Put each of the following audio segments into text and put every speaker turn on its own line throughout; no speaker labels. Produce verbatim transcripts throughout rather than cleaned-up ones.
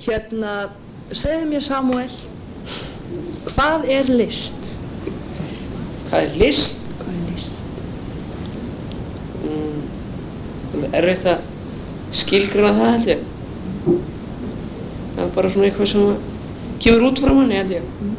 Hérna, segðu mér Samúel, hvað er list?
Hvað er list?
Hvað er list?
Mm, það er erfitt að skilgreina það held ég. Það er bara svona eitthvað sem kemur út frá manni held ég.
Mm.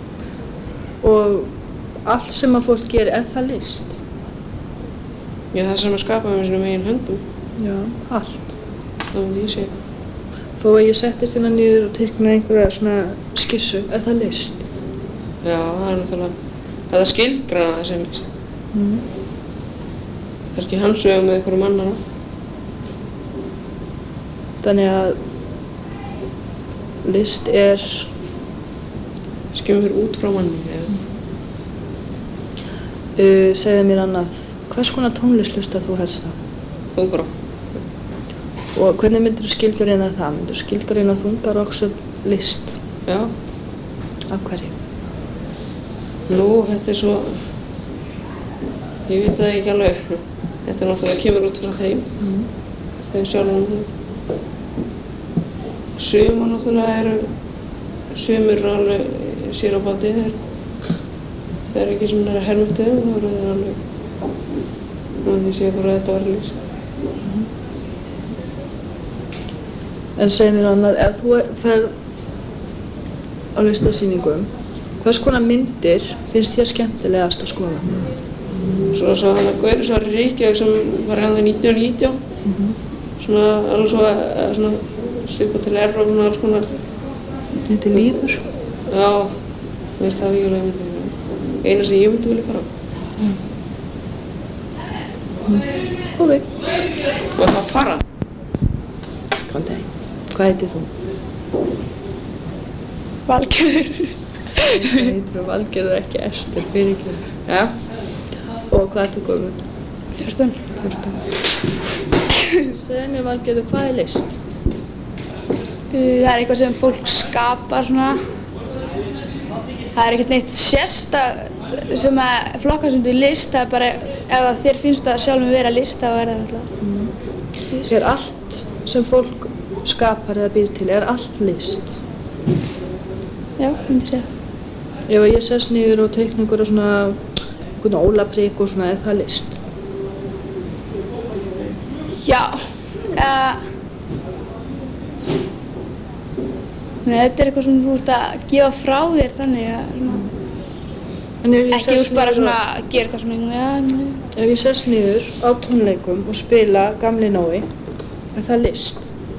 Og allt sem að fólk gerir, er það list?
Já, það sem að skapa með sínum eigin höndum.
Já, allt.
Það myndi ég segja.
Þó að ég settist hérna niður og teiknaði einhverja svona skissu, er það list?
Já, það er náttúrulega, það er skilgreina það sem list.
Mm.
Kannski hans vegum með einhverjum annara.
Þannig að list er...
Skemur út frá manni, eða?
Uh, segðu mér annað, hvers konar tónlist hlustar þú helst á?
Þungarokk.
Og hvernig myndir þú skilgreina það? Myndir þú skilgreina þungarokk sem list?
Já.
Af hverju?
Nú, þetta er svo... Ég veit það ekki alveg. Þetta er náttúrulega kemur út frá þeim.
Mm.
Þeim sjálfum. Sumar náttúrulega eru... Sumir eru alveg sér á báti. Það er ekki sem það er hermöftu um, þá eru þeir alveg... Nú því sé bara að þetta var list.
Mm. En segðu mér annað, ef þú fer á listasýningum, hvers konar myndir finnst þér skemmtilegast að skoða?
Svo svo hann að Gauri Svar í Reykjavík sem var hérna nítján hundruð nítján.
Mm-hmm.
Svona alveg svo að svona svipa til erfa og alls konar.
Þetta líður?
Já, þú veist það er vígulega myndir. Eina sem ég myndi vilja fara á.
Mm. Mm. Ok.
Og það fara.
Góðan dag. Hvað heitir þú?
Valgerður.
Ég heitir Valgerður, ekki Ester, fyrirgefðu.
Já.
Og hvað ertu gömul?
fjórtán.
fjórtán. Segðu mér Valgerður, hvað er list?
Það er eitthvað sem fólk skapar svona. Það er ekkert neitt sérstakt sem að flokkast undir list, það er bara, ef þér finnst það sjálfum vera list, þá er það náttúrulega.
Mm. Er allt sem fólk skapar eða býr til, er allt list?
Já, ég myndi segja.
Ef ég sest niður og teikna einhverja svona, einhvern ólaprik og svona, er það list?
Já. Uh, Nei, þetta er eitthvað sem þú ert að gefa frá þér þannig að svona, ekki út bara svona að gera eitthvað svona, ja,
ef ég sest niður á tónleikum og spila Gamli Nói, er það list?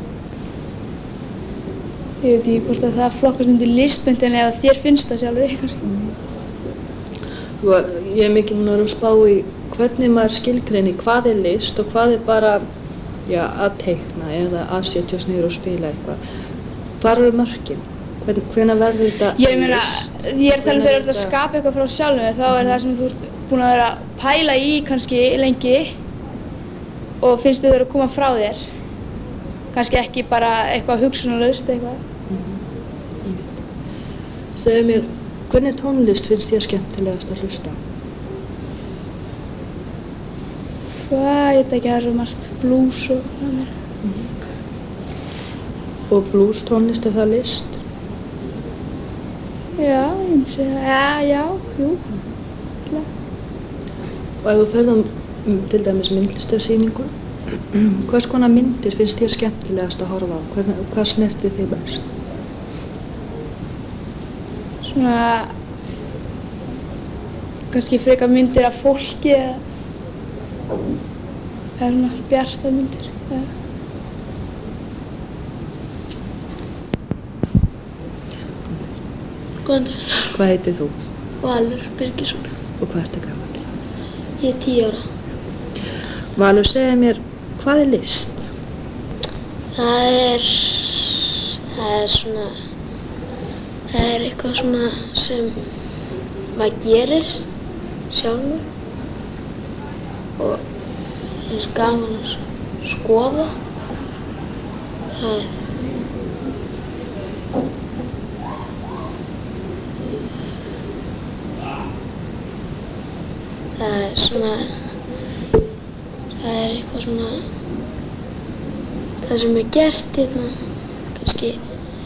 Ég veit ekki hvort að það flokkast undir listmynd en ef þér finnst það sjálfur kannski.
Mm. Ég er mikið múin að spá í hvernig maður skilgreinir hvað er list og hvað er bara já, að teikna eða að setjast niður og spila eitthvað. Hvar eru mörkin? Hvenær verður þetta list?
Ég meina, ég er að tala um þegar þú ert að skapa eitthvað frá sjálfum þá er það sem þú ert búin að vera að pæla í kannski lengi og finnst þið vera að koma frá þér. Kannski ekki bara eitthvað hugsunarlaust eitthvað.
Mm-hmm. Segðu mér, hvernig tónlist finnst þér skemmtilegast að hlusta?
Hvað, ég veit ekki, það er svo margt blues og þannig.
Mm-hmm. Og blues tónlist, er það list?
Já, ég myndi segja, já, já, jú. Mm.
Og ef þú ferð á til dæmis myndlistarsýningu, hvers konar myndir finnst þér skemmtilegast að horfa á? Hvað, hvað snertir þig best?
Svona, kannski frekar myndir af fólki eða eða svona bjartar myndir. Ja.
Góðan dag.
Hvað heitir þú?
Valur Birgisson.
Og hvað ertu gamall?
Ég er tíu ára.
Valur, segja mér, hvað er list?
Það er, það er svona, það er eitthvað svona sem maður gerir sjálfur og það er gaman að skoða. Það er Það er svona, það er eitthvað svona, það sem er gert hérna, kannski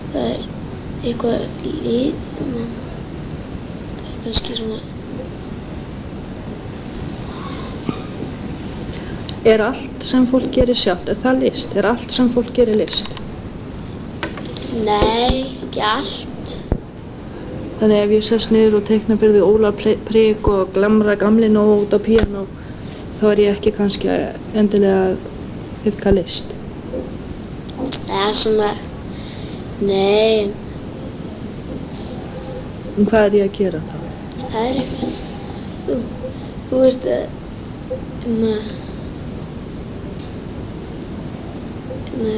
það er eitthvað lið, það er kannski svona.
Er allt sem fólk gerir sjálft, er það list? Er allt sem fólk gerir list?
Nei, ekki allt.
Þannig ef ég sest niður og teikna byrði Óla Prik og glamra gamli nóg út á píanó, þá er ég ekki kannski endilega að yfka list.
Það er svona, nei.
En hvað er ég að gera þá?
Það er eitthvað, þú, þú veist að, um að, um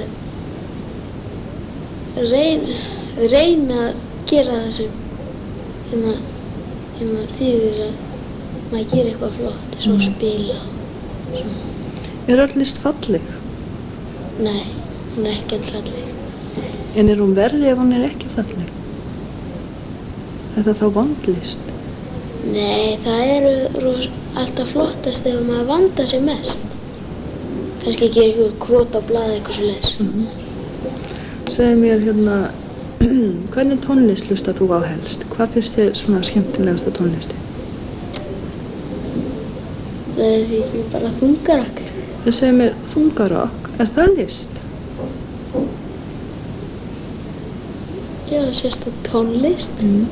að reyna, reyna að gera það sem, um að, um að þýðir að maður gerir eitthvað flott, eins og spila og svona.
Er öll list falleg?
Nei, hún er ekki alltaf falleg.
En er hún verri ef hún er ekki falleg? Er það þá vandlist?
Nei, það eru ros, alltaf flottast ef maður vandar sig mest. Kannski ekki eitthvað krot á blaði eitthvað svo leiðis.
Mm-hmm. Segðu mér hérna, hvernig tónlist hlustar þú á helst? Hvað finnst þér svona skemmtilegasta tónlisti?
Það er ekki bara þungarokk.
Það segir mér þungarokk, er það list?
Já, sérstætt tónlist.
Mm.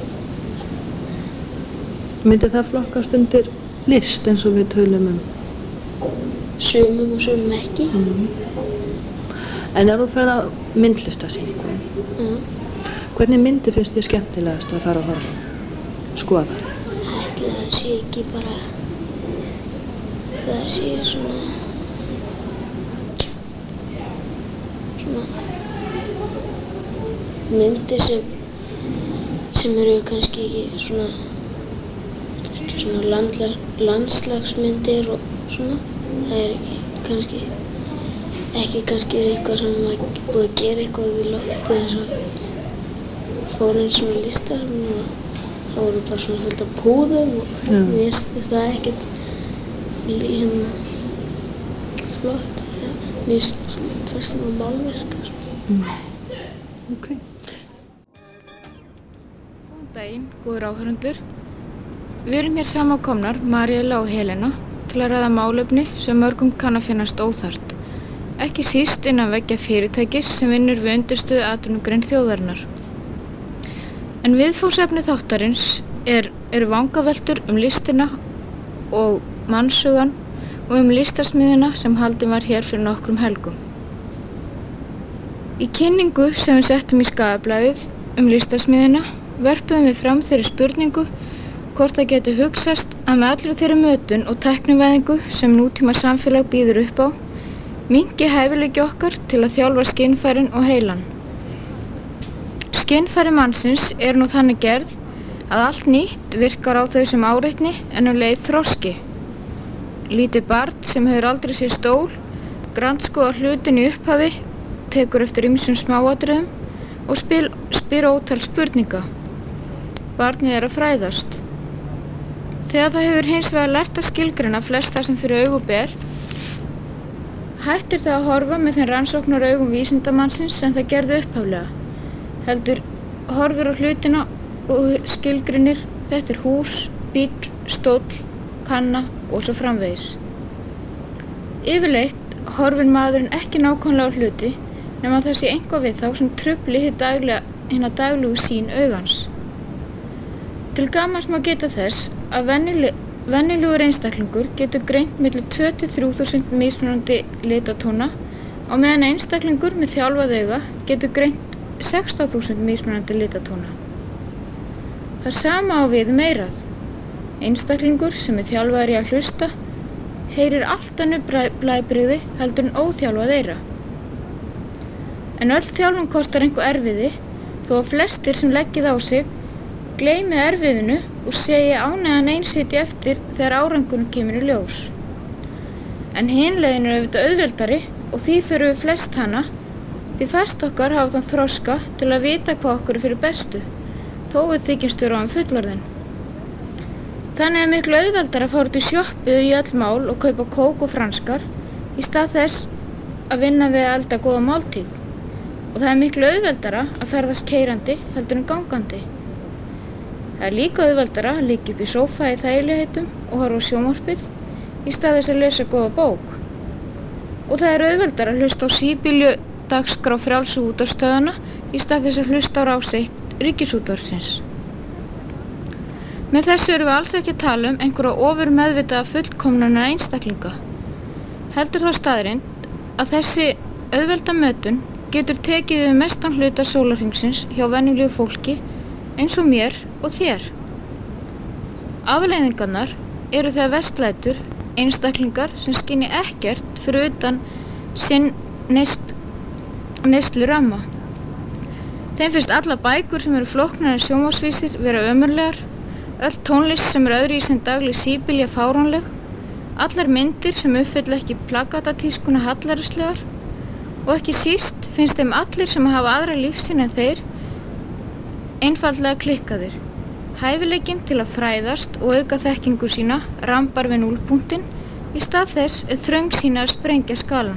Myndi það flokkast undir list eins og við tölum um?
Sumum og sumum ekki.
Mm. En ef þú fer á myndlistasýningu,
Já.
hvernig myndi finnst þér skemmtilegast að fara að horfa? Skoða?
Ætli það sé ekki bara, það sé svona, svona myndir sem, sem eru kannski ekki svona, svona landla, landslagsmyndir og svona. Það er ekki kannski, ekki kannski eitthvað sem maður búið að gera eitthvað við loftu eins og fór eins og listasafn og það voru bara svona fullt af púðum og
Já.
mér finnst það ekkert hérna flott. Mér finnst það málverk.
Mm. Ok.
Góðan daginn, góður áhorfendur. Við erum hér samankomnar, Maríela og Helena, til að ræða málefni sem mörgum kann að finnast óþarft. Ekki síst innan veggja fyrirtækis sem vinnur við undirstöðu atvinnugrein þjóðarinnar. En viðfangsefni þáttarins er, er vangaveltur um listina og mannshugan og um listasmiðina sem haldin var hér fyrir nokkrum helgum. Í kynningu sem við settum í Skagablaðið um listasmiðina verpum við fram þeirri spurningu hvort það geti hugsast að með allri þeirri mötun og tæknivæðingu sem nútíma samfélag býður upp á minnki hæfileiki okkar til að þjálfa skynfærin og heilan. Skynfæri mannsins er nú þannig gerð að allt nýtt virkar á þau sem áreitni en um leið þroski. Lítið barn sem hefur aldrei séð stól, grandskoðar hlutin í upphafi, tekur eftir ýmsum smáatriðum og spil, spyr ótal spurninga. Barnið er að fræðast. Þegar það hefur hins vegar lært að skilgreina flest það sem fyrir augu ber, hættir það að horfa með þeim rannsóknar augum vísindamannsins sem það gerði upphaflega. Heldur horfir á hlutina og skilgreinir þetta er hús, bíll, stóll, kanna og svo framvegis. Yfirleitt horfir maðurinn ekki nákvæmlega á hluti nema það sé eitthvað við þá sem trufli hina daglegu sýn augans. Til gamans má geta þess að venjuleg, venjulegur einstaklingur getur greint milli tvö til þrjú þúsund mismunandi litatóna á meðan einstaklingur með þjálfað auga getur greint sextán þúsund mismunandi litatóna. Það sama á við meirað. Einstaklingur sem er þjálfaður í að hlusta heyrir allt önnur blæbrigði heldur en óþjálfað eyra. En öll þjálfun kostar einhver erfiði þó að flestir sem leggið á sig gleymi erfiðinu og segi ánægðan einsitja eftir þegar árangurinn kemur í ljós. En hin leiðin er auðvitað auðveldari og því fyrir við flest hana því flest okkar hafa þann þroska til að vita hvað okkur er fyrir bestu, þó við þykjumst vera um fullorðin. Þannig er miklu auðveldar að fara út í sjoppu í öll mál og kaupa kók og franskar í stað þess að vinna við að elda góða máltíð. og það er miklu auðveldara að ferðast keyrandi heldur en gangandi. Það er líka auðveldara að liggja upp í sófa í þægilegheitum og horfa á sjónvarpið í stað þess að lesa góða bók. Og það er auðveldara að hlusta á síbylju dagskrá frjálsu útvarpsstöðvanna í stað þess að hlusta á Rás eitt Ríkisútvarpsins. Með þessu erum við alls ekki að tala um einhverja ofur meðvitaða fullkomnana einstaklinga. Heldur þá staðreynd að þessi auðvelda mötun getur tekið við mestan hluta sólarhringsins hjá venjulegu fólki eins og mér og þér. Afleiðingarnar eru þegar vestlætur einstaklingar sem skynji ekkert fyrir utan sinn neist, neyslu ramma. Þeim finnst allar bækur sem eru flóknar en sjónvarpsvísir vera ömurlegar, öll tónlist sem er öðruvísi en dagleg síbylja fáránleg, allar myndir sem uppfylla ekki plakatatískuna hallarislegar og ekki síst finnst þeim allir sem hafa aðra lífsýn en þeir einfaldlega klikkaðir. Hæfileikinn til að fræðast og auka þekkingu sína rambar við núllpunktinn í stað þess er þröng sína að sprengja skalan.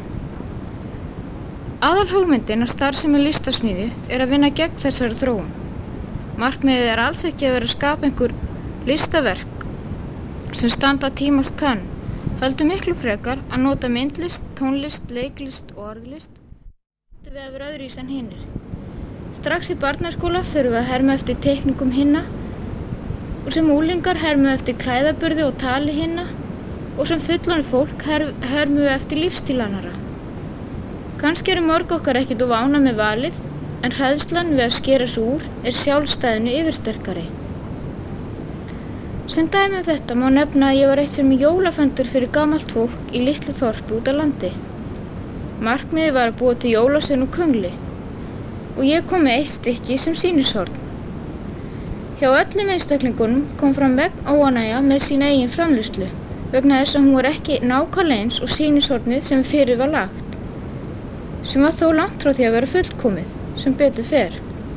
Aðal hugmyndin að starfsemi listasmíði er að vinna gegn þessari þróun. Markmiðið er alls ekki að vera að skapa einhver listaverk sem standa tímans tönn, heldur miklu frekar að nota myndlist, tónlist, leiklist og orðlist við að vera öðruvísi en hinnir. Strax í barnaskóla förum við að herma eftir teikningum hinna og sem unglingar hermum við eftir klæðaburði og tali hinna og sem fullorðið fólk her hermum við eftir lífstíl annarra. Kannski eru mörg okkar ekkert of ánægð með valið en hræðslan við að skera sig úr er sjálfstæðinu yfirsterkari. Sem dæmi um þetta má nefna að ég var eitt sem jólaföndur fyrir gamalt fólk í litlu þorpi út á landi. Markmiðið var að búa til jólasvein og kungli og ég kom með eitt stykki sem sýnishorn. Hjá öllum einstaklingunum kom fram vegn óánægja með sína eigin framleiðslu vegna þess að hún var ekki nákvæmlega eins og sýnishornið sem fyrir var lagt, sem var þó langt frá því að vera fullkomið, sem betur fer.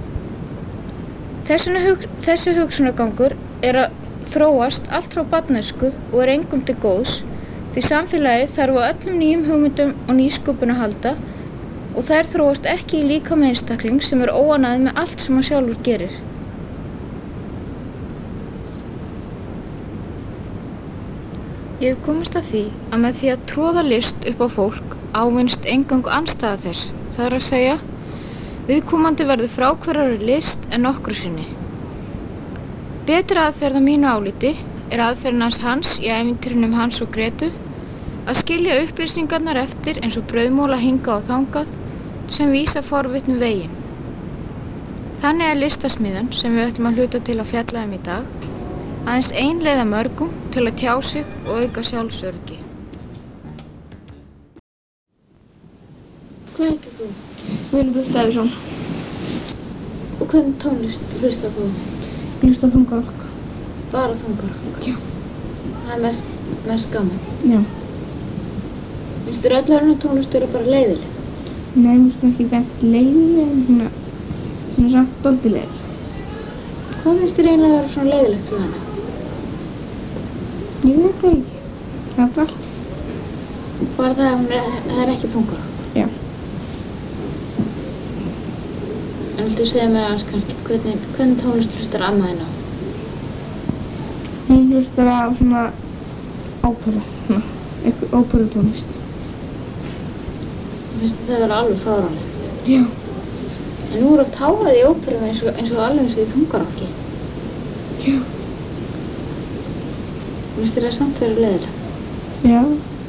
Hug, þessi hugsunargangur er að þróast allt frá barnæsku og er engum til góðs því samfélagið þarf á öllum nýjum hugmyndum og nýsköpun að halda og þær þróast ekki í líkama einstakling sem er óánægður með allt sem hann sjálfur gerir. Ég hef komist að því að með því að troða list upp á fólk ávinnst engangu andstæða þess, það er að segja, viðkomandi verður fráhverfari list en nokkru sinni. Betri aðferð að mínu áliti er aðferðin hans Hans í ævintýrunum Hans og Gretu að skilja upplýsingarnar eftir eins og brauðmóla hingað og þangað sem vísa forvitnu veginn. Þannig er listasmíðan sem við ætlum að hluta til að fjalla um í dag aðeins ein leið af mörgum til að tjá sig og auka sjálfsöryggi.
Hvað heitir þú?
Vilbjörn Davíðsson.
Og hvernig tónlist hlustar þú?
Ég hlusta á þungarokk.
Bara þungarokk?
Já.
Það er mest, mest gaman?
Já.
Finnst þér öll önnur tónlist vera bara leiðileg?
Nei, mér finnst það ekki gætt leiðileg en svona, svona samt dálítið leið.
Hvað finnst þér eiginlega að vera svona leiðilegt fyrir hana?
Ég veit það ekki. Það er bara allt.
Bara það að hún er, það er ekki þungarokk?
Já.
En viltu segja mér aðeins kannski, hvernig, hvernig tónlist hlustar amma þín á?
Hún hlustar á svona ópera, svona, eitthvað óperutónlist.
Finnst þér það vera alveg fáránlegt?
Já.
En nú er oft háað í óperum eins og, eins og alveg eins og í þungarokki.
Já.
Finnst þér það samt vera leiðilegt?
Já.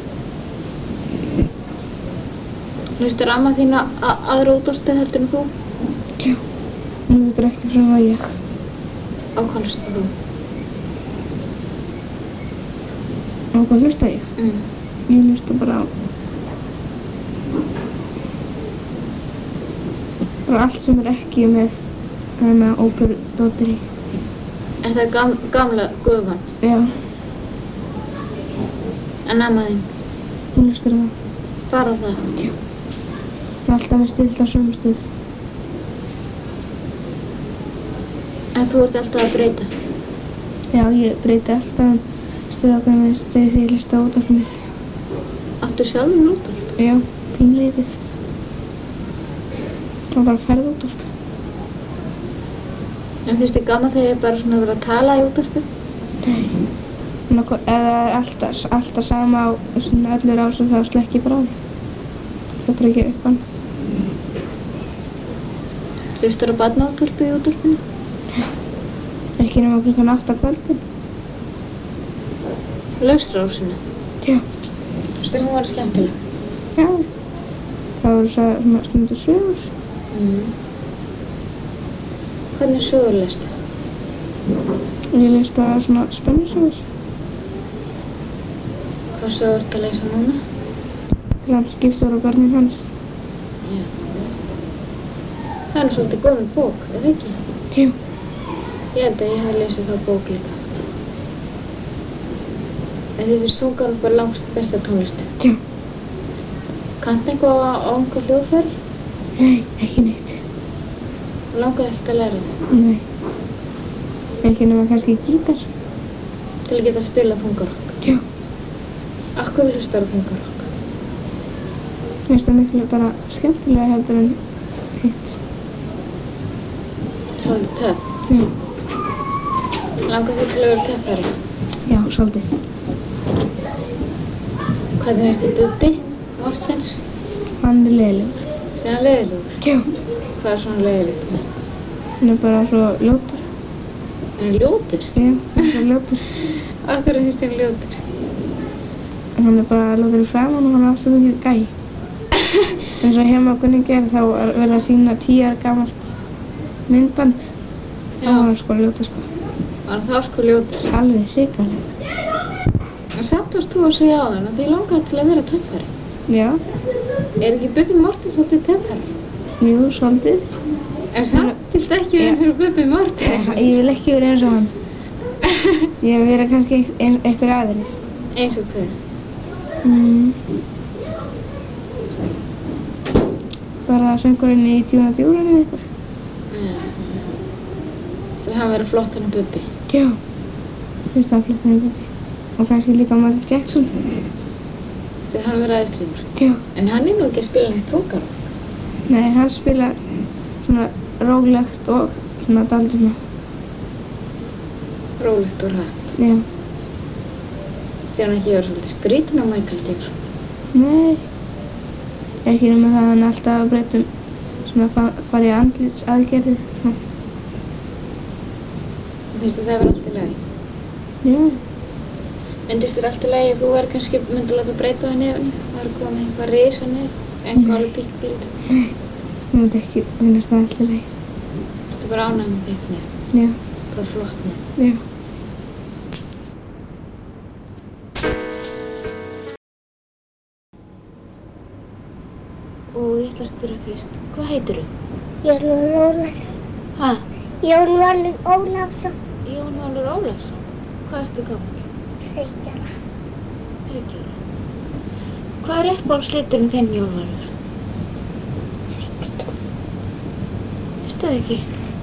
Hlustar amma þín á aðra útvarpsstöð heldur en þú?
Já. Hún hlustar ekki svona ég.
Á hvað hlustar þú?
Á hvað hlusta ég?
Mm.
Ég hlusta bara á bara allt sem er ekki með hana óperudóttir í.
Er það gam, gamla gufan?
Já.
En amma þín?
Hún hlustar á það.
Bara það?
Já. Það er alltaf með stilt á sömu stöð.
En þú ert alltaf að breyta?
Já, ég breyti alltaf um stöðagrænum þegar ég hlusta á útvarpið mitt.
Áttu sjálfur útvarp?
Já, pínlítið.
Það var bara ferðútvarp.
En finnst þér gaman þegar ég bara svona verið að tala í útvarpi?
Nei. Svona, ef það er alltaf, alltaf sama á svona öllur ásum þá slekki ég bara á því. Það er bara ekki upp hann.
Hlustar á barnaútvarpi í útvarpinu?
Ekki nema klukkan átta kvöldin.
Laugstrásinni?
Já.
Finnst þér hún var skemmtileg?
Já. Það voru svo svona stundu sögur.
Mm. Hvernig sögur lestu?
Ég les bara svona spennusögur.
Hvað sögur ertu að lesa núna?
Landskipstjóra og börnin hans.
Já. Það er svolítið góðum bók, er það ekki?
Já.
Ég held að ég hef lesið þá bók líka. En þið finnst þungarokkur langst besta tónlistin?
Já.
Kanntu eitthvað á á einhver hljóðfæri?
Nei, ekki neitt.
Og langaði ekkert að læra það?
Nei. Ekki nema kannski gítar.
Til að geta að spila þungarokk?
Já.
Af hverju hlustar á þungarokk?
Mér finnst það miklu bara skemmtilega heldur en hitt.
Svolítið töff?
Já.
Langaði þig til að vera töffari?
Já, svolítið.
Hvernig finnst þið Bubbi, Mortens?
Hann er leiðilegur.
Er hann leiðilegur?
Já.
Hvað er svona leiðilegt með?
Hann er bara svo ljótur.
Er hann ljótur?
Já, hann er svo ljótur.
Af hverju finnst þið hann ljótur?
Hann er bara ljótur í framan og hann er alltaf mikið gæ. En svo hjá maður kunni gerð þá er verið að sýna tíu ára gamalt myndband. Þá var hann sko ljótur sko.
Var hann þá sko ljótur?
Alveg hrikaleg.
En samt varst þú að segja á þann að þið langaði til að vera töffari.
Já.
Er ekki Bubbi Mortens svolítið töffari?
Jú, svolítið.
En samt viltu ekki vera eins og Bubbi Mortens?
Ég vil ekki vera eins og hann. Ég vil vera kannski ein, einhver aðrir.
Eins og hver?
Mm. Bara söngurinn í Djúna Djúran eða eitthvað.
Vil hann vera flottan en Bubbi?
Já. Finnst það flottan en Bubbi. Og kannski líka Michael Jackson.
Vil hann vera æðislegur?
Já.
En hann er nú ekki að spila neitt þungarokk.
Nei, hann spilar svona róglegt og svona daldið svona.
Rólegt og hratt.
Já.
Því hann ekki vera svolítið skrítinn á Michael Jackson.
Nei. Ekki nema það að hann er alltaf að breyta um svona fa fara í andlitsaðgerðir.
Finnst þið það vera allt í lagi?
Já.
Myndist þér allt í lagi ef þú væri kannski myndi að láta breyta það nefnu? Það er komið einhvað risa nef, einhvað alveg píkblít.
Nei. Ég myndi ekki finnast það allt í lagi.
Þú er bara ánægð með þitt nef?
Já.
Bara flott nef?
Já.
Og ég ætla að spyrja fyrst, hvað heitir þú?
Jón Valur Ólafsson.
Hæ?
Jón Valur Ólafsson.
Jón Valur Ólafsson? Hvað ertu gammal?
Segjara.
Segjara. Hvað er uppáhaldsliturinn þinn, Jón Valur? Veistu það ekki?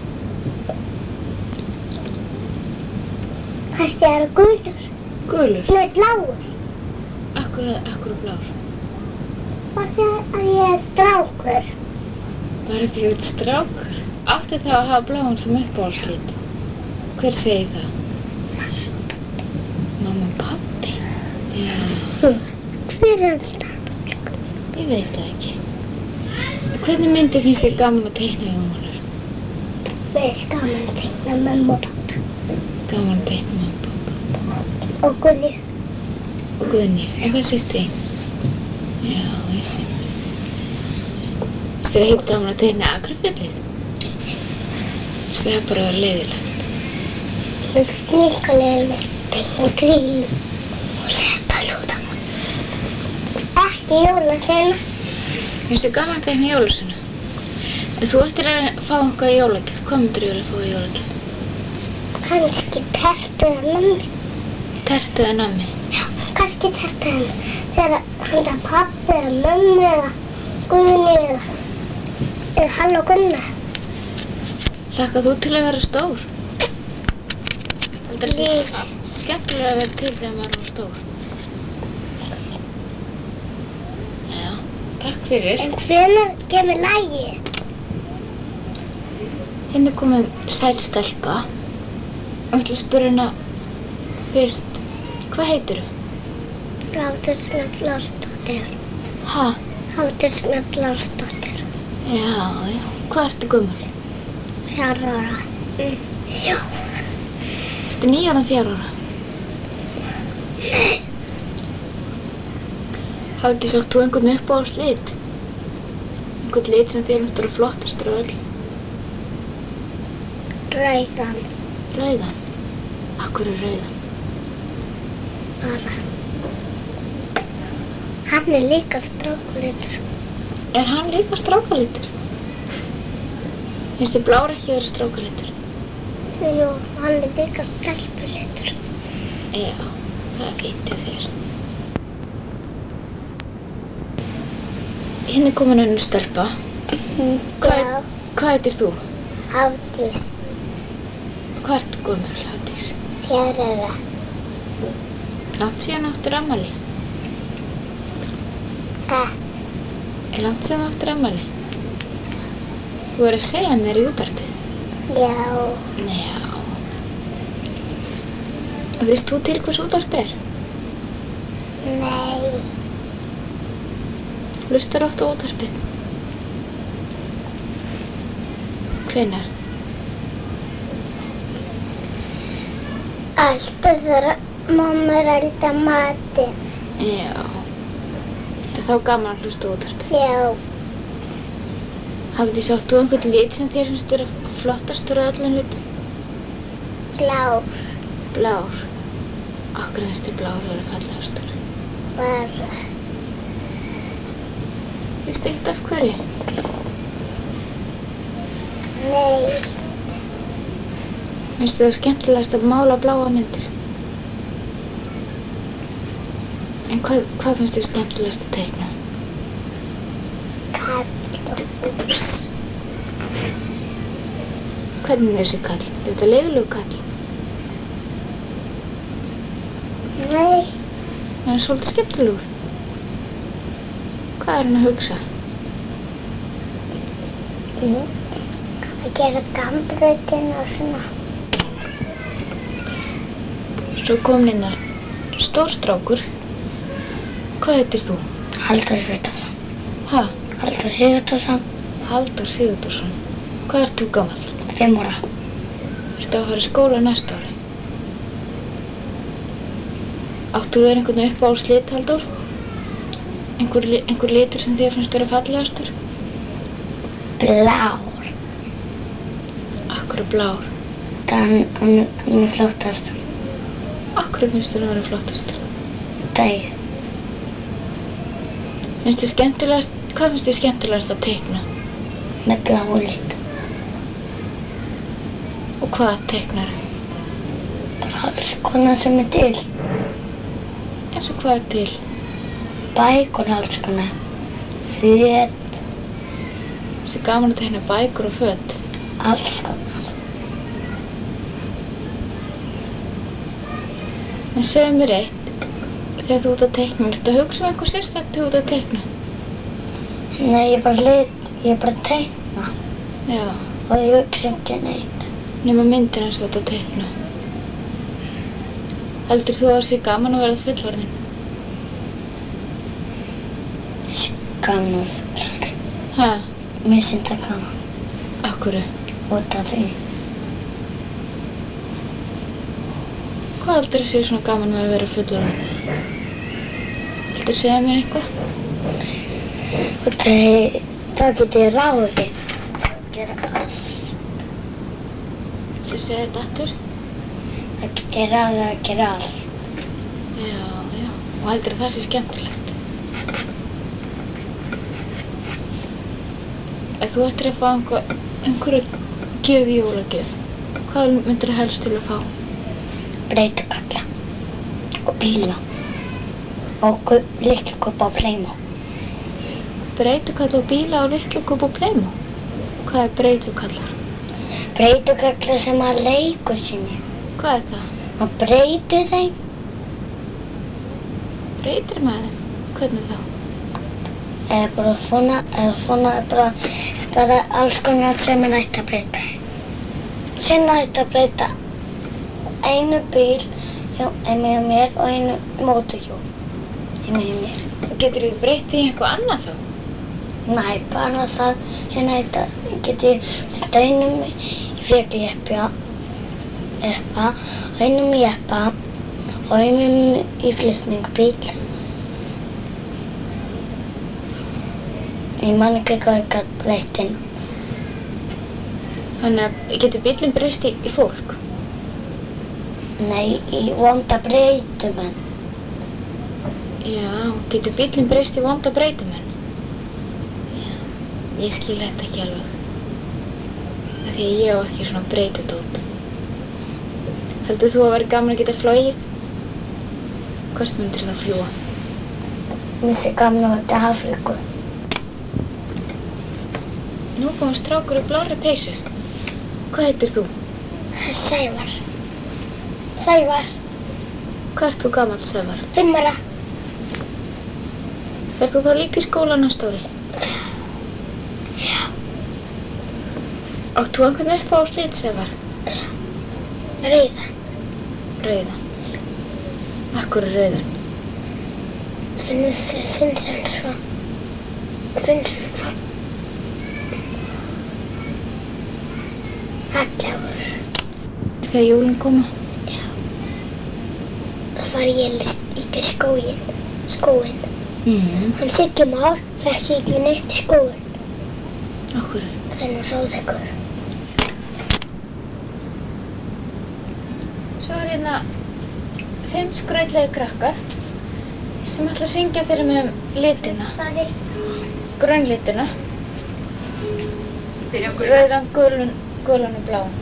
Kannski það er gulur.
Gulur?
Nei, bláur.
Akkur, akkur blár?
Bara þegar að ég er strákur.
Bara því þú ert strákur? Áttu þá að hafa bláan sem uppáhaldslit? Hver segir það? Mamma og pabbi? Já.
Hver er þetta?
Ég veit það ekki. Hvernig myndi finnst þér gaman að teikna, Jón Valur?
Mér finnst gaman að teikna mömmu og pappa.
Gaman að teikna mömmu og pappa.
Og Gulli.
Og Guðni. En hvað sýst þið? Já, ég veit. Finnst þér ekkert gaman að teikna Akrafjallið? Finnst þér það bara að vera leiðilegt?
Mér finnst líka leiðilegt að teikna grílu og sleppa lúta. Ekki jólasveina.
Finnst þér gaman að teikna jólasveina? En þú ættir að fá eitthvað í jólagjöf. Hvað myndir þú vilja fá í jólagjöf?
Kannski tertu eða nammi.
Tertu eða nammi?
Já, kannski tertu eða nammi. Þegar handa pabbi eða mömmu eða Guðni eða, eða Hall og Gunnar.
Hlakkar þú til að vera stór? Heldur það skemmtilega að vera til þegar maður er stór? Já, takk fyrir.
En hvenær kemur lagið?
Hérna er komin sæl stelpa. Ég ætla að spyrja hana fyrst, hvað heitirðu?
Hafdís Mjöll Lárusdóttir.
Ha?
Hafdís Mjöll Lárusdóttir.
Já, já. Hvað ertu gömul?
Fjögurra ára. Mm. Já.
Ertu níu ára fjögurra ára?
Nei.
Hafdís, átt þú einhvern uppáhalds lit? Einhvern lit sem þér finnst vera flottastur af öll?
Rauðan.
Rauðan? Af hverju rauðan?
Bara. Hann er líka strákalitur.
Er hann líka strákalitur? Finnst þér blár ekki vera strákalitur?
Jú, hann er líka stelpulitur.
Já, það er fínt hjá þér. Hérna er komin önnur stelpa.
Mm,
Hvað,
já.
hvað heitir þú?
Hafdís.
Hvað ertu gömul, Hafdís?
Fjögurra ára.
Langt síðan áttur afmæli?
Eh,
Er langt síðan áttur afmæli? Þú er að segja mér í útvarpið.
já.
Já. Veist þú til hvers útvarp er?
Nei.
Hlustar oft á útvarpið? Hvenær?
Alltaf þegar mamma er að elda matinn.
Já. Er þá gaman að hlusta á útvarpið?
Já.
Hafdís, átt þú einhvern lit sem þér finnst vera flottastur af öllum litum?
Blár.
Blár. Af hverju finnst þér blár vera fallegastur?
Bara.
Veistu eitt af hverju?
Nei.
Finnst þér það skemmtilegast að mála bláa myndir? En hvað, hvað finnst þér skemmtilegast að teikna?
Kall og hús.
Hvernig er þessi kall? Er þetta leiðilegur kall?
Nei.
Hann er svolítið skemmtilegur. Hvað er hann að hugsa?
Mm. Að gera gambrautin og svona.
Svo kom hérna stór strákur. Hvað heitir þú?
Halldór Sigurðsson.
Ha?
Halldór Sigurðsson.
Halldór Sigurðsson. Hvað ert þú gamall?
Fimm ára.
Ertu að fara í skóla næsta ári? Áttu þér einhvern uppáhalds lit, Halldór? Einhver, li- einhver litur sem þér finnst vera fallegastur?
Blár.
Akkur er blár?
Þann, hann, hann er flottast.
Akkur finnst þér að vera flottastur?
Dæg.
Finnst þér skemmtilegast, hvað finnst þér skemmtilegast að teikna?
Með bláu lit.
Og hvað teiknar?
Bara alls konar sem er til.
Eins og hvað er til?
Bækur alls konar. Föt.
Þessi gaman að teikna bækur og föt.
Alls konar.
En segðu mér eitt, þegar þú ert að teikna, ertu að hugsa um eitthvað sérstakt þegar þú ert að teikna?
Nei, ég bara lit, ég bara teikna.
Já,
Og ég hugsa ekki neitt.
nema myndir eins og þú ert að teikna. Heldur þú að það sé gaman að verða fullorðin?
Gaman.
Ha?
Mér finnst það gaman.
Af hverju?
Út af því.
Hvað heldur að sé svona gaman með að vera fullorðin? Viltu segja mér eitthvað?
Og það, það getur ég ráðið að gera allt.
Viltu segja þetta aftur?
Það getur ég ráðið að gera allt.
Já, já. Og heldur að það sé skemmtilegt? Ef þú ættir að fá einhver, einhverju gjöf í jólagjöf, hvað myndir þú helst til að fá?
Breytukalla. Og bíla. Og litlu kubb á Playmo.
Breytukalla og bíla og litlu kubb og Playmo? Hvað er breytukallar?
Breytukalla sem að leikur sinni.
Hvað er það?
Að breytu þeim.
Breytir maður þeim? Hvernig þá?
Eða bara svona, eða svona er bara, bara alls konar sem er nægt að breyta. Síðan hætti að breyta einu bíl hjá einu hjá mér og einu mótorhjól einu hjá mér.
Getur þið breytt í eitthvað annað þá?
Nei, bara það. Síðan hætti að geti breyta einum í fjögljeppa, eppa, einum jeppa og einum í flutningabíl. Ég man ekki hvað ég gat breytt inn.
Þannig að getur bíllinn breyst í, í fólk?
Nei, í vonda breytumenn.
Já, getur bíllinn breyst í vonda breytumenn? Já, ég skil þetta ekki alveg. Af því að ég á ekki svona breytudót. Heldur þú að vera gaman að geta flogið? Hvort myndir það fljúga?
Mér finnst gaman að þetta Afríku.
Nú kom strákur í blárri peysu. Hvað heitir þú?
Sævar. Sævar.
Hvað ert þú gamall, Sævar?
Fimm ára.
Ferð þú þá líka í skóla næsta ári?
Já.
Átt þú einhvern uppáhaldslit, Sævar?
Rauða.
Rauða. Af hverju rauðan?
Finnst finnst hann svo. Finnst hann svo. Fallegur.
Þegar jólin koma?
Já. Það var ég líka í skóginn. Skóginn.
Mhm.
Hann Siggi Már fekk ekki neitt í skóginn.
Af hverju?
Það er nú sóðekur.
Svo er hérna fimm skrautlegir krakkar sem ætla að syngja fyrir mig um litina.
Það er
Grænlitina. Rauðan, gulun, gulan og bláan.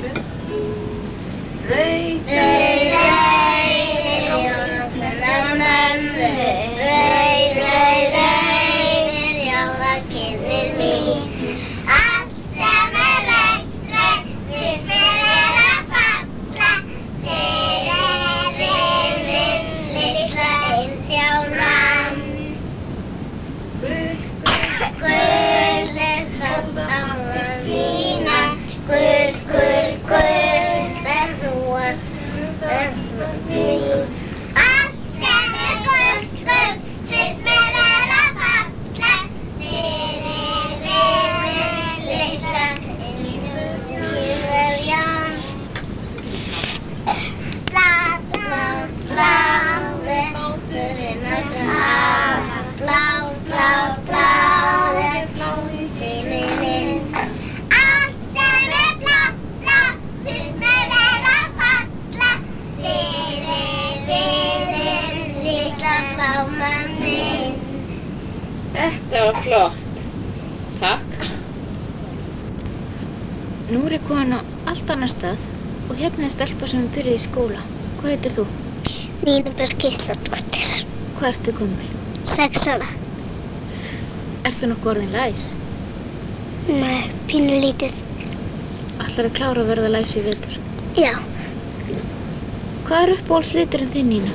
Þetta var flott. Takk. Nú er ég komin á allt annar stað og hérna er stelpa sem er byrjuð í skóla. Hvað heitir þú?
Nína Björk Gísladóttir.
Hvað ertu gömul?
Sex ára.
Ertu nokkuð orðin læs?
Nei, pínu lítið.
Ætlarðu að klára að verða læs í vetur?
Já.
Hvað er uppáhaldsliturinn þinn, Nína?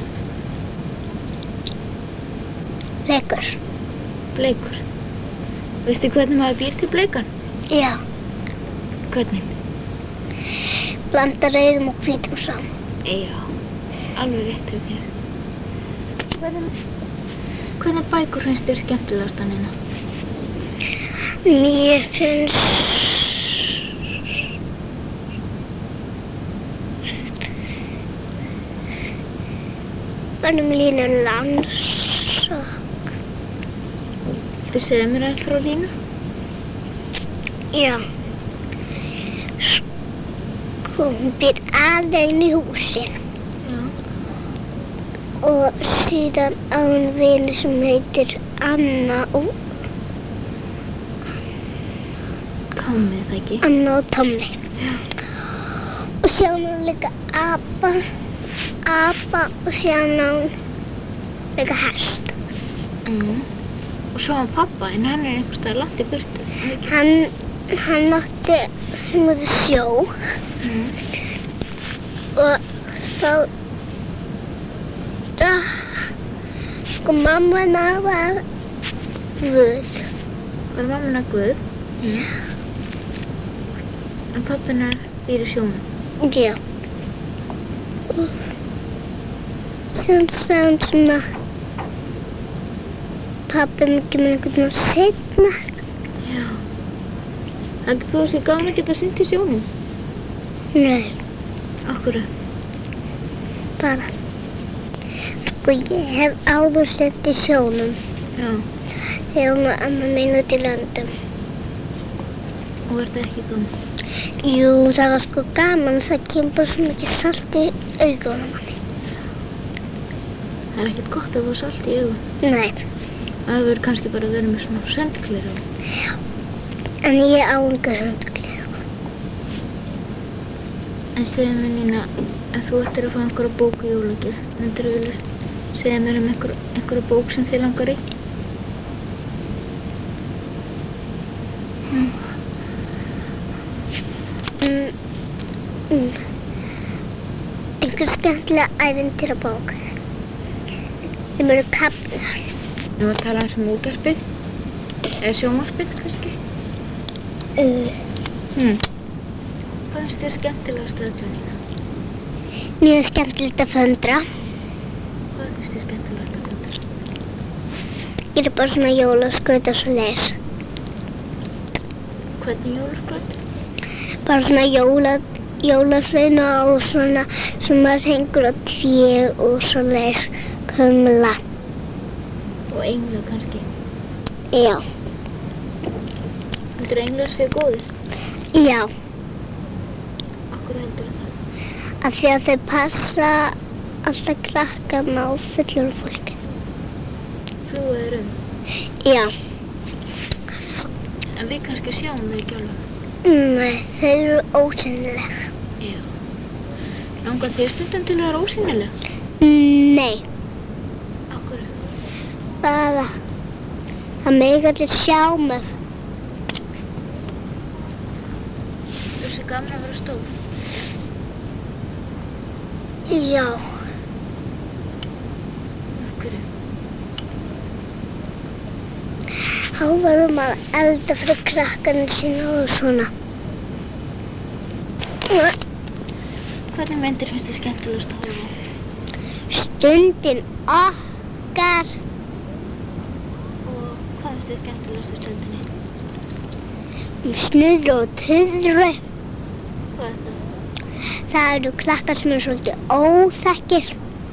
Bleikur.
Bleikur. Veistu hvernig maður býr til bleikan?
Já.
Hvernig?
Blanda rauðum og hvítum saman.
Já, alveg rétt hjá þér. Hvernig, hvernig bækur finnst þér skemmtilegast, Nína?
Mér finnst Börnum Línu Landsok.
Viltu segja mér allt frá Línu?
Já. Sko, hún býr alein í húsi.
Já.
Og síðan á hún vini sem heitir Anna og
Tommi, það ekki?
Anna og Tommi. Já. Og síðan á hún líka apa, apa og síðan á hún líka hest.
Mm. Og svo á pappa, en hann er einhvers staðar langt í burtu.
Hann, hann átti hann út í sjó.
Mm.
Og þá, það, sko mamma hennar var Guð.
Var mamma hennar Guð? Mm. En pappinn er býr í sjónum.
Já. Og síðan sagði hann svona, pabbi mig kemur einhvern veginn seinna.
Já. Heldur þú að sé gaman að geta synt í sjónum?
Nei,
Af hverju?
bara. Sko, ég hef áður synt í sjónum.
Já.
Þegar hún var amma mín út í löndum.
Og er það ekki gaman?
Jú, það var sko gaman, það kemur bara svo mikið salt í augunum manni.
Það er ekkert gott að fá salt í augun.
Nei,
Það verður kannski bara að vera með svona sendklir á.
en ég á enga söndugleru.
En segðu mér Nína, ef þú ættir að fá einhverja bók í jólagjöf, myndirðu vilja segja mér um einhver, einhverja bók sem þið langar í?
Mm, mm. Einhver skemmtilega ævintýrabók sem eru kaflar.
Nú að tala eins um útvarpið, eða sjónvarpið kannski.
Uh,
Hmm. Hvað finnst þér skemmtilegast að þetta Nína?
Mjög skemmtilegt að föndra.
Hvað finnst þér skemmtilegast að þetta?
Ég er bara svona jólaskraut og svo leis.
Hvernig jólaskraut?
Bara svona jóla, jólasveina og svona sem maður hengur á tré og svo leis kumla.
Og englar kannski.
Já,
Heldur englar séu góðir?
já,
Akkur heldur það?
af því að þau passa alltaf krakkana og fullorðið fólki.
Fljúga þeir um.
Já,
En við kannski sjáum þau ekki alveg.
nei, þau eru ósýnileg.
Já. Langar þér stundum til að vera ósýnileg?
Nei,
Akkur?
bara það mega allir sjá mig.
Þessi gaman að vera stór.
Já,
Akkur?
þá verður maður að elda fyrir krakkana sína og svona.
Hvernig myndir finnst þér skemmtilegast að horfa á?
Stundin okkar.
Og hvað finnst þér skemmtilegast í stundinni?
Um snuðru og tuðru.
Hvað er það?
Það eru krakkar sem eru svolítið óþekkir.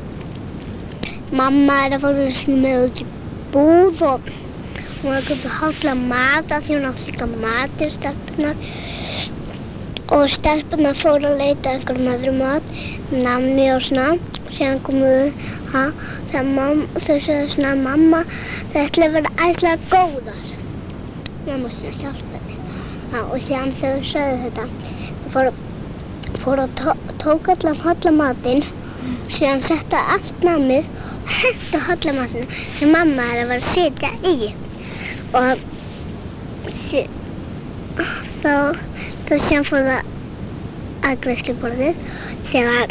Mamma er að fóra þessu með út í búð og hún var að köpa hálfa mat af því hún átti líka mat til stelpunar. Og stelpunar fóru að leita að einhverjum öðrum mat, nammi og svona. Síðan komu þau, þegar mamma, þau sögðu svona, mamma, þau ætla að vera æðislega góðar. Mamma svona hjálpa henni. Ha, og síðan þau sögðu þetta, þau fóru, fóru að tó, tók allan holla matinn, síðan setta allt nammið og hentu holla matinn sem mamma er að vera að sitja í. Og sí, þá, þá síðan fór það að greiðsluborðið þegar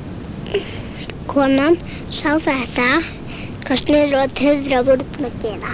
konan sá þetta, hvað snuðru og tuðra voru búin að gera.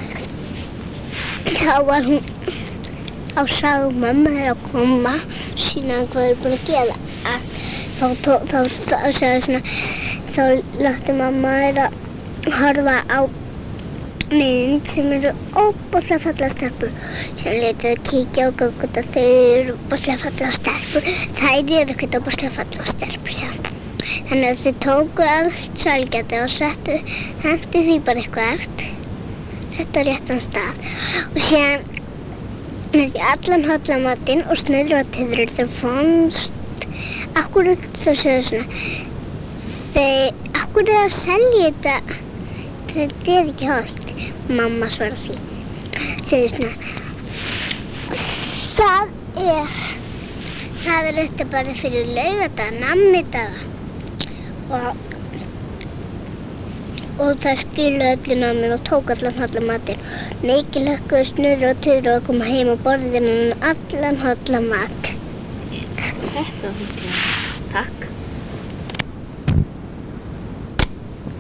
Þá var hún, þá sagði mamma þeirra að koma, sína hvað þeir búin að gera. Þá, þá, þá, þá sagði svona, þá látti mamma þeirra horfa á mynd sem eru óbúslega fallega stelpur. Síðan létu þau kíkja á göggut að þau eru óbúslega fallega stelpur. Þær eru ekkert óbúslega fallega stelpur samt. Þannig að þau tóku allt sælgæti og settu, hentu því bara eitthvað þetta á réttan stað. Og síðan með því allan hollamatinn og snuðru og tuðrur þau fannst akkurat þau sögðu svona þau akkurat að selja þetta þetta er ekki hollt. Mamma svara því segði svona það er það er þetta bara fyrir laugardaga, nammidaga og og það skilu öllu nammið og tók allan holla matinn. Mikið lökkuðu snuðru og tuðru að koma heim og borðið hennan allan holla mat.
Þetta var hundlega. Takk.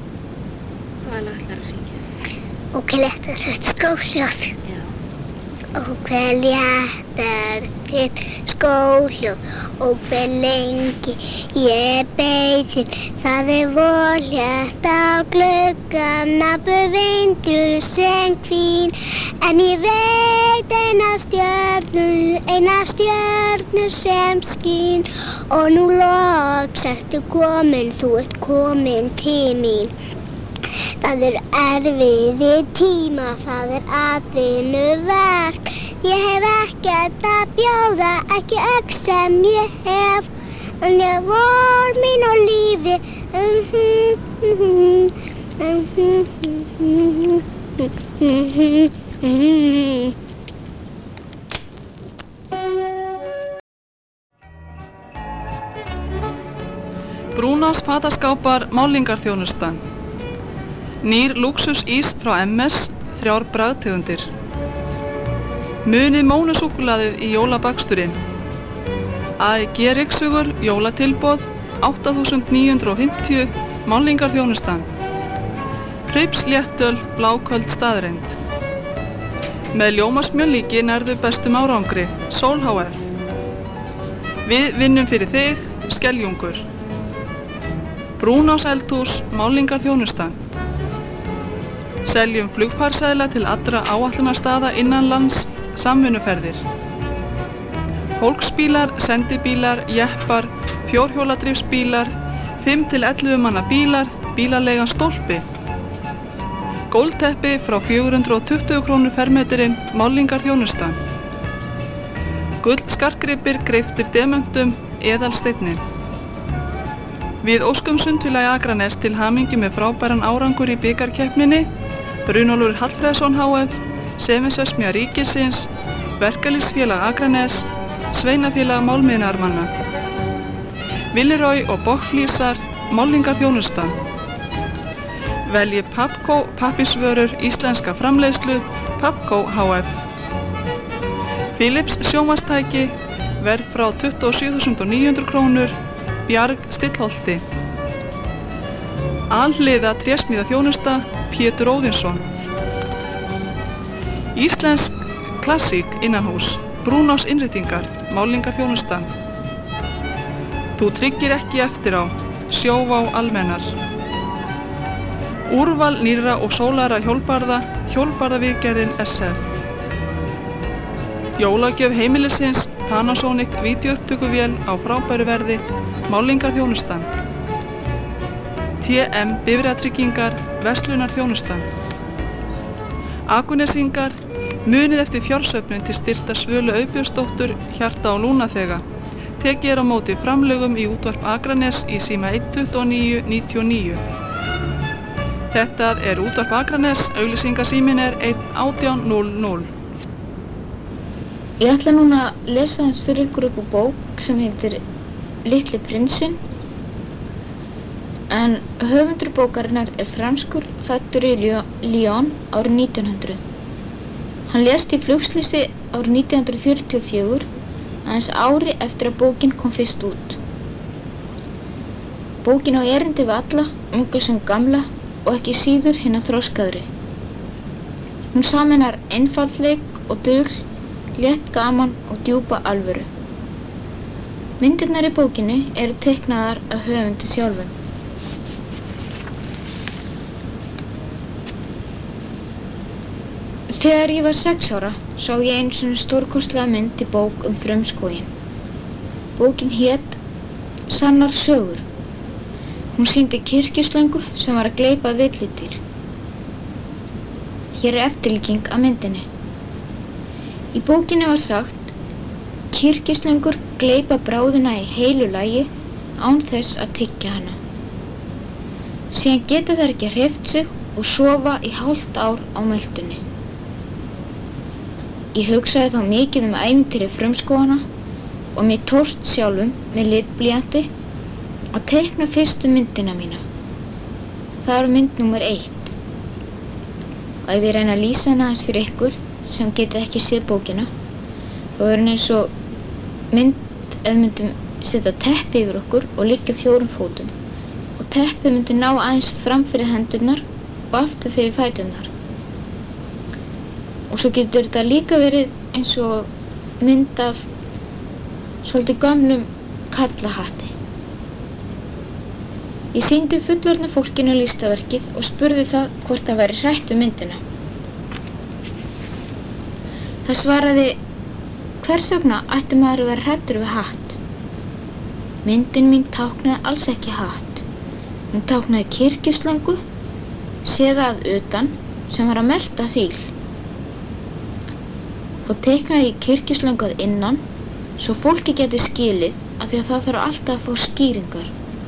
Hvað lag ætlarðu að syngja?
Og glettar þetta skóhljóð.
Já.
og hver léttar þitt skóhljóð og hver lengi ég beið þín. Það er vorlétt á gluggana vindur sem hvín, en ég veit eina stjörnu, eina stjörnu sem skín. Og nú loks ertu komin, þú ert komin til mín. Það er erfiði tíma, það er atvinnuverk. Ég hef ekkert að bjóða, ekki öll sem ég hef. En ég vor mín og lífi.
Brúnás fataskápar málingarþjónustan. Nýr lúxusís frá M S, þrjár bragðtegundir. Munið mónusúkkulaðið í jólabaksturinn. A E G-ryksugur, jólatilboð, átta þúsund níu hundruð fimmtíu, málingarþjónustan. Hraups léttöl, bláköld staðreind. Með ljómasmjölíki nærðu bestum árangri, Sól H F. Við vinnum fyrir þig, Skeljungur. Brúnás eldhús, málingarþjónustan. Seljum flugfarseðla til allra áætlunarstaða innanlands, samvinnuferðir. Fólksbílar, sendibílar, jeppar, fjórhjóladrifsbílar, fimm til ellefu manna bílar, bílaleigan Stólpi. Gólfteppi frá fjögur hundruð tuttugu krónur fermetirinn, málingarþjónustan. Gull skartgripir greiftir demöntum, eðalsteinninn. Við óskum Sundfélagi Akranes til hamingju með frábæran árangur í bikarkeppninni, Runólfur Hallfreðsson H F, Sementsverksmiðja ríkisins, Verkalýðsfélag Akranes, Sveinafélag málmiðnaðarmanna. Villeroy og Bockflísar, málingarþjónustan. Velji Pappco pappírsvörur íslenska framleiðslu, Pappco H F. Philips sjónvarpstæki, verð frá tuttugu og sjö þúsund níu hundruð krónur, Bjarg Stillholti. Alhliða trésmíðaþjónusta, Pétur Óðinsson. Íslensk klassík innanhús, Brúnás innréttingar, málingarþjónustan. Þú tryggir ekki eftir á, Sjóvá almennar. Úrval nýrra og sólara hjólbarða, Hjólbarðaviðgerðin S F. Jólagjöf heimilisins, Panasonic vídeóupptökuvél á frábæru verði, málingarþjónustan. T M bifreiðatryggingar, verslunarþjónustan. Akurnesingar, munið eftir fjársöfnun til styrktar Svölu Auðbjörnsdóttur, hjarta- og lúnaþega. Tekið er á móti framlögum í útvarp Akranes í síma eitt tuttugu og níu níutíu og níu. Þetta er útvarp Akranes, auglýsingasíminn er einn átján núll núll.
Ég ætla núna að lesa þess fyrir ykkur upp á bók sem heitir Litli prinsinn, en höfundur bókarinnar er franskur, fæddur í Lyon árið nítján hundruð. Hann lést í flugslysi árið nítján hundruð fjörutíu og fjögur, aðeins ári eftir að bókin kom fyrst út. Bókin á erindi við alla, unga sem gamla, og ekki síður hinna þroskaðri. Hún sameinar einfaldleik og dul, létt gaman og djúpa alvöru. Myndirnar í bókinni eru teiknaðar af höfundi sjálfum. Þegar ég var sex ára sá ég einu sinni stórkostlega mynd í bók um frumskóginn. Bókin hét Sannar sögur. Hún sýndi kirkjuslöngu sem var að gleypa villidýr. Hér er eftirlíking af myndinni. Í bókinni var sagt: kirkjuslöngur gleypa bráðina í heilu lagi án þess að tyggja hana. Síðan geta þær ekki hreyft sig og sofa í hálft ár á möldunni. Ég hugsaði þá mikið um ævintýri frumskóganna og mér tókst sjálfum með litblýanti að teikna fyrstu myndina mína. Það var mynd númer eitt. Og ef ég reyna að lýsa hana aðeins fyrir ykkur sem getið ekki séð bókina, þá er hann eins og mynd ef við myndum setja teppi yfir okkur og liggja fjórum fótum. Og teppið myndi ná aðeins fram fyrir hendurnar og aftur fyrir fæturnar. Og svo getur þetta líka verið eins og mynd af svolítið gömlum kallahatti. Ég sýndi fullorðna fólkinu listaverkið og spurði það hvort það væri hrætt við myndina. Það svaraði, hvers vegna ætti maður að vera hræddur við hatt? Myndin mín táknaði alls ekki hatt. Hún táknaði kirkjuslöngu, séða að utan, sem var að melta fíl. Þá teiknaði ég kirkjuslöngu að innan, svo fólki geti skilið af því að það þarf alltaf að fá skýringar.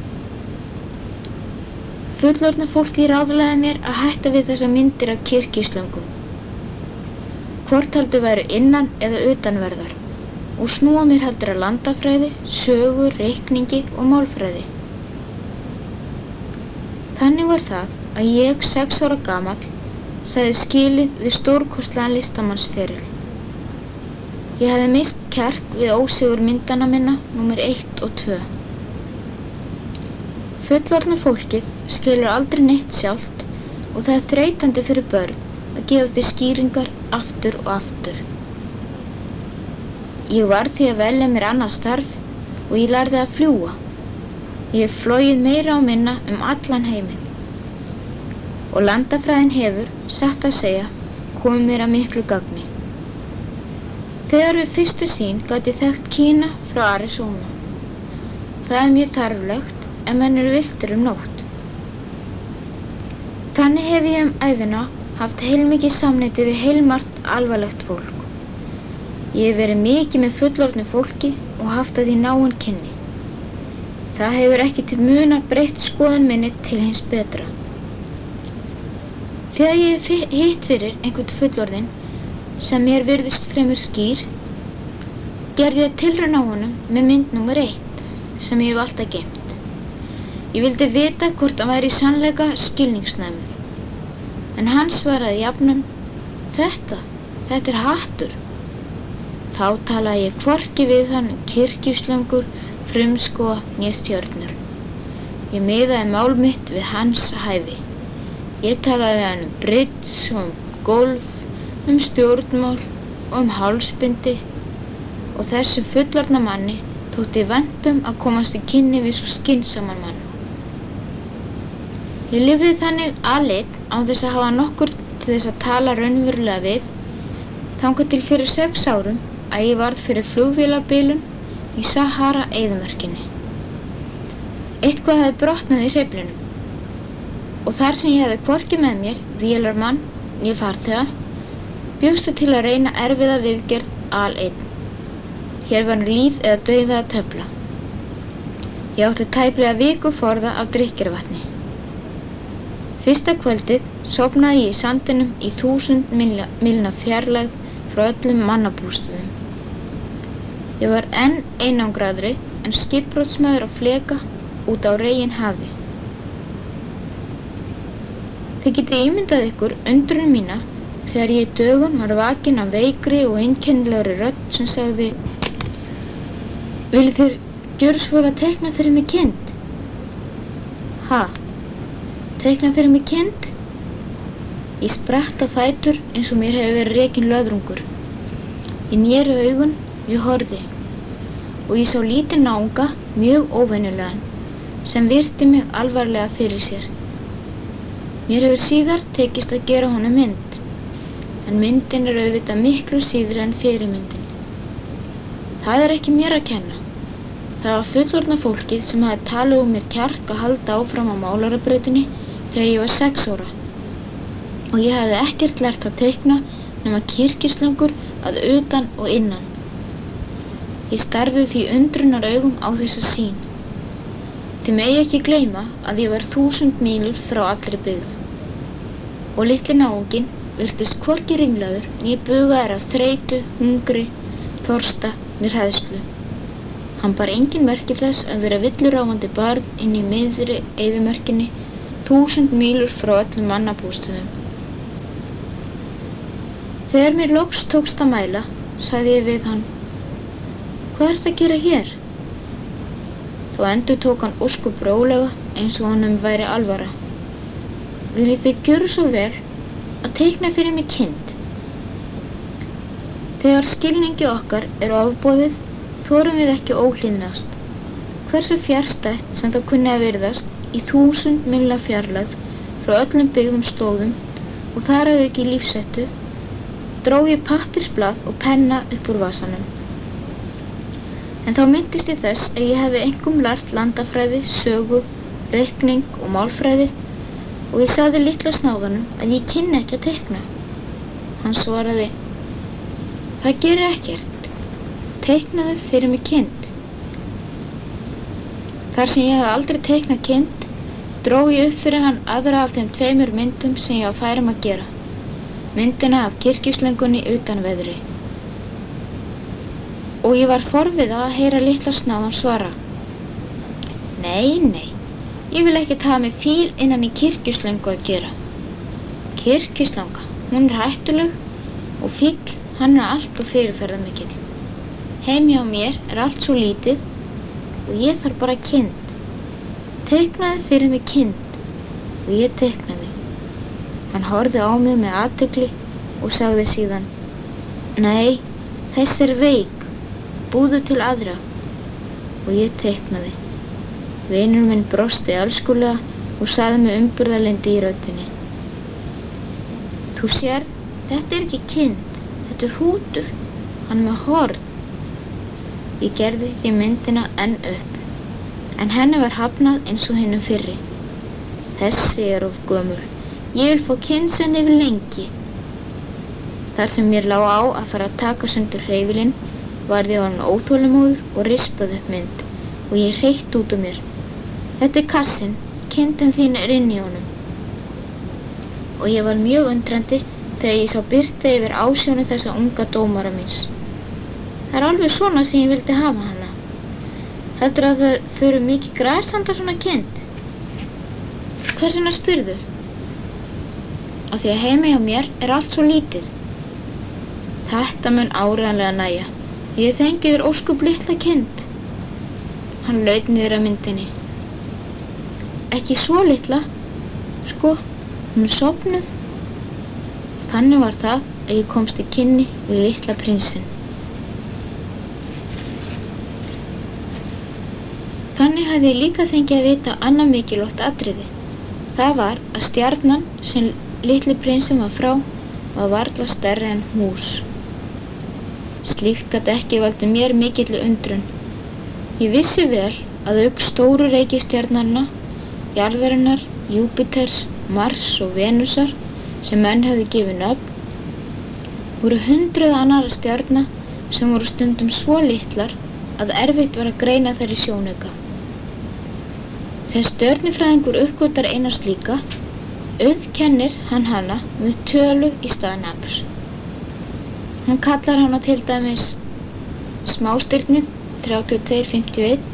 Fullorðna fólki ráðlagði mér að hætta við þessa myndir af kirkjuslöngum. Hvort heldur væru innan eða utanverðar og snúa mér heldur að landafræði, sögu, reikningi og málfræði. Þannig var það að ég, sex ára gamall, sagði skilið við stórkostlegan listamannsferil. Ég hefði misst kjark við ósigur myndana minna númer eitt og tvö. Fullorðna fólkið skilur aldrei neitt sjálft og það er þreytandi fyrir börn að gefa því skýringar aftur og aftur. Ég var því að velja mér annað starf og ég lærði að fljúga. Ég hef flogið meira og minna um allan heiminn. Og landafræðin hefur, satt að segja, komið mér að miklu gagni. Þegar við fyrstu sýn gat ég þekkt Kína frá Arizona. Það er mjög þarflegt ef menn eru villtir um nótt. Þannig hef ég um ævina haft heilmikið samneyti við heilmargt alvarlegt fólk. Ég hef verið mikið með fullorðnu fólki og haft að því náin kynni. Það hefur ekki til muna breytt skoðun minni til hins betra. Þegar ég hef hitt fyrir einhvern fullorðinn sem mér virðist fremur skýr, gerði ég tilraun á honum með mynd númer eitt sem ég hef alltaf geymt. Ég vildi vita hvort hann væri í sannleika skilningsnæmur. En hann svaraði jafnan, þetta, þetta er hattur. Þá talaði ég hvorki við hann um kirkjuslöngur, frumskóga né stjörnur. Ég miðaði mál mitt við hans hæfi. Ég talaði við hann um bridge og um golf, um stjórnmál og um hálsbindi og þessum fullorðna manni þótti vænt um að komast í kynni við svo skynsaman mann. Ég lifði þannig aleinn án þess að hafa nokkur til þess að tala raunverulega við, þangað til fyrir sex árum að ég varð fyrir flugvélarbilun í Sahara-eyðimörkinni. Eitthvað hefði brotnað í hreyflinum og þar sem ég hefði hvorki með mér, vélarmann, né farþega, bjóstu til að reyna erfiða viðgerð aleinn. Hér var líf eða dauða að töfla. Ég átti tæplega viku forða af drykkjarvatni. Fyrsta kvöldið sofnaði ég í sandinum í þúsund milna fjarlægð frá öllum mannabústöðum. Ég var enn einangraðri en skipbrotsmaður á fleka út á reginhafi. Þið getið ímyndað ykkur undrun mína þegar ég í dögun var vakin af veikri og einkennilegri rödd sem sagði: Viljið þér gjöra svo að teikna fyrir mig kind? Ha? Teikna fyrir mig kind? Ég spratt á fætur eins og mér hefur verið rekinn löðrungur. Ég néri augun, ég horfði og ég sá lítinn náunga, mjög óvenjulegan, sem virti mig alvarlega fyrir sér. Mér hefur síðar tekist að gera honum mynd, en myndin er auðvitað miklu síðri en fyrirmyndin. Það er ekki mér að kenna. Það var fullorðna fólkið sem hafði talið um mér kjark að halda áfram á málarabrautinni þegar ég var sex ára. Og ég hafði ekkert lært að teikna nema kirkjuslöngur að utan og innan. Ég starði því undrunar augum á þessa sýn. Þið megi ekki gleyma að ég var þúsund mílur frá allri byggð. Og litli náunginn virtist hvorki ringlaður né bugaður af þreytu, hungri, þorsta né hræðslu. Hann bar engin merki þess að vera villuráfandi barn inn í miðri eyðimörkinni, þúsund mílur frá öllum mannabústöðum. Þegar mér loks tókst að mæla, sagði ég við hann: Hvað ertu að gera hér? Þá endurtók hann ósköp rólega eins og honum væri alvara: Viljið þið gjöra svo vel að teikna fyrir mig kind? Þegar skilningi okkar er ofboðið, þorum við ekki óhlýðnast. Hversu fjarstætt sem það kunni að virðast í þúsund milla fjarlægð frá öllum byggðum slóðum og þar að auki lífsettu, dró ég pappírsblað og penna upp úr vasanum. En þá minntist ég þess að ég hefði einkum lært landafræði, sögu, reikning og málfræði og ég sagði litla snáðanum að ég kynni ekki að teikna. Hann svaraði: það gerir ekkert, teiknaðu fyrir mig kind. Þar sem ég hefði aldrei teiknað kind, dró ég upp fyrir hann aðra af þeim tveimur myndum sem ég á færum að gera. Myndina af kirkjuslöngunni utan veðri. Og ég var forviða að heyra litla snáðan svara: Nei, nei, ég vil ekki hafa með fíl innan í kirkjuslöngu að gera. Kirkjuslanga, hún er hættuleg og fíll, hann er allt og fyrirferðarmikill. Heimi á mér er allt svo lítið og ég þarf bara kind. Teiknaði fyrir mig kind og ég teiknaði. Hann horfði á mig með athygli og sagði síðan: Nei, þess er veik, búðu til aðra. Og ég teiknaði. Vinur minn brosti elskulega og sagði með umburðarlyndi í röddinni: Þú sér, þetta er ekki kind, þetta er hrútur, hann er með horn. Ég gerði því myndina enn upp, en henni var hafnað eins og hinnum fyrri. Þessi er of gömul, ég vil fá kind sem yfir lengi. Þar sem mér lá á að fara að taka sundur hreyfilinn, varð ég orðinn óþolinmóður og rispaði upp mynd og ég hreytti út úr mér: Þetta er kassinn, kindin þín er inni í honum. Og ég var mjög undrandi þegar ég sá birta yfir ásjónu þessa unga dómara míns. Það er alveg svona sem ég vildi hafa hana. Heldur að það þurfi mikið gras handa svona kind? Hvers vegna spyrðu? Af því að heima hjá mér er allt svo lítið. Þetta mun áreiðanlega nægja. Ég fengi þér óskup litla kind. Hann laut niður að myndinni. Ekki svo litla, sko, hún er sofnuð. Þannig var það að ég komst í kynni við litla prinsinn. Þannig hafði ég líka fengið að vita annað mikilvægt atriði. Það var að stjarnan sem litli prinsinn var frá var varla stærri en hús. Slíkt gat ekki valdið mér mikilli undrun. Ég vissi vel að auk stóru reikistjarnanna, jarðarinnar, Júpíters, Mars og Venusar sem menn hefði gefið nöfn, voru hundruð annarra stjarna sem voru stundum svo litlar að erfitt var að greina þær í sjónauka. Þegar stjörnufræðingur uppgötar eina slíka, auðkennir hann hana með tölu í stað nafns. Hann kallar hana til dæmis smástirnið þrjátíu og tvö fimmtíu og einn.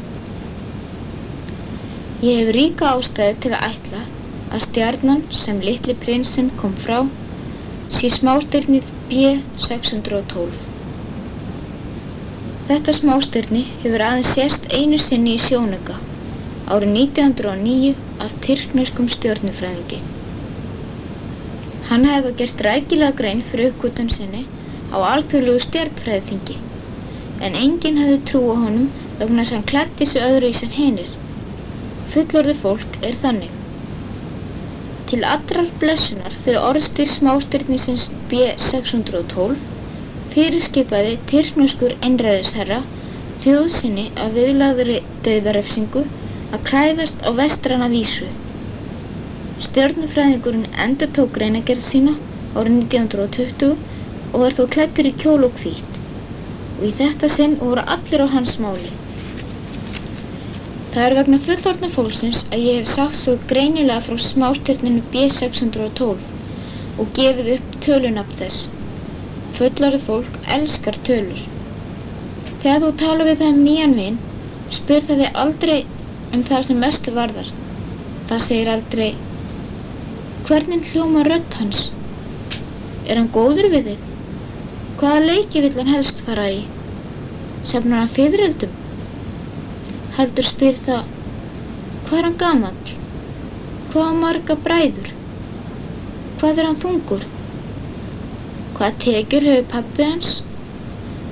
Ég hef ríka ástæðu til að ætla að stjarnan sem litli prinsinn kom frá sé smástirnið B sex hundruð og tólf. Þetta smástirni hefur aðeins sést einu sinni í sjónauka árið nítján hundruð og níu af tyrkneskum stjörnufræðingi. Hann hefði gert rækilega grein fyrir uppgötvun sinni á alþjóðlegu stjarnfræðiþingi, en enginn hefði trú á honum vegna þess að hann klæddi sig öðruvísi en hinir. Fullorðið fólk er þannig. Til allrar blessunar fyrir orðstír smástirnisins B sex hundruð og tólf fyrirskipaði tyrkneskur einræðisherra þjóð sinni af viðlagðri dauðarefsingu að klæðast á vestræna vísu. Stjörnufræðingurinn endurtók greinargerð sína árið nítján hundruð og tuttugu og var þó klæddur í kjól og hvítt, og í þetta sinn voru allir á hans máli. Það er vegna fullorðna fólksins að ég hef sagt svo greinilega frá smástirninu B sex hundruð og tólf og gefið upp tölunafn þess. Fullorðið fólk elskar tölur. Þegar þú talar við það um nýjan vin, spyr það þig aldrei um það sem mestu varðar. Það segir aldrei: Hvernig hljómar rödd hans? Er hann góður við þig? Hvaða leiki vill hann helst fara í? Safnar hann fiðrildum? Heldur spyr það: Hvað er hann gamall? Hvað á marga bræður? Hvað er hann þungur? Hvaða tekjur hefur pabbi hans?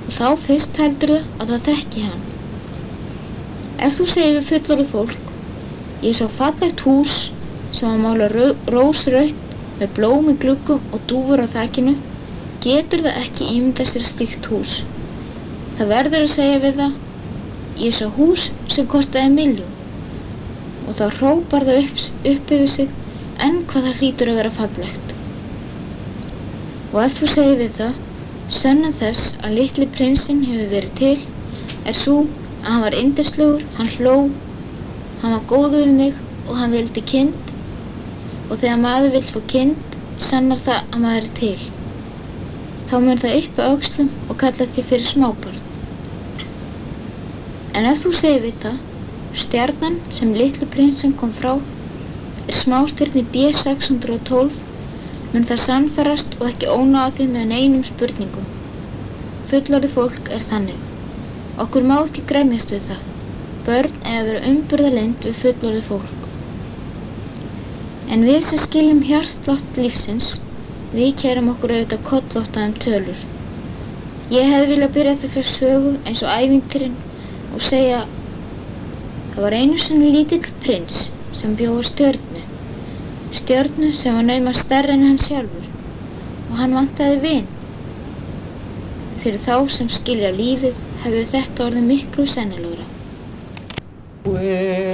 og þá fyrst heldurðu að það þekki hann. Ef þú segir við fullorðið fólk, ég sá fallegt hús sem var málað rósrautt með blóm í gluggum og dúfur á þakinu, getur það ekki ímyndað sér slíkt hús. Það verður að segja við það, ég sá hús sem kostaði milljón, og þá hrópar það upp, upp yfir sig en hvað það hlýtur að vera fallegt. Og ef þú segir við það, sönnan þess að litli prinsinn hefur verið til, er sú að hann var yndislegur, hann hló, hann var góður við mig og hann vildi kind, og þegar maður vill fá kind, sannar það að maður er til. Þá mun það upp á öxlum og kalla þig fyrir smábarn. En ef þú segir við það, stjarnan sem litli prinsinn kom frá er smástirni B sex hundruð og tólf, mun það sannfærast og ekki óna á því með neinum spurningum. Fullorðið fólk er þannig. Okkur má ekki gremjast við það. Börn eiga að vera umburðarlynd við fullorðið fólk. En við sem skiljum hjartslátt lífsins, við kærum okkur auðvitað kollóttaðum tölur. Ég hefði viljað byrja þessa sögu eins og ævintýrin og segja: það var einu sinni lítill prins sem bjó á stjörnu, stjörnu sem var naumast stærri en hann sjálfur, og hann vantaði vin. Fyrir þá sem skilja lífið hefði þetta orðið miklu sennilegra.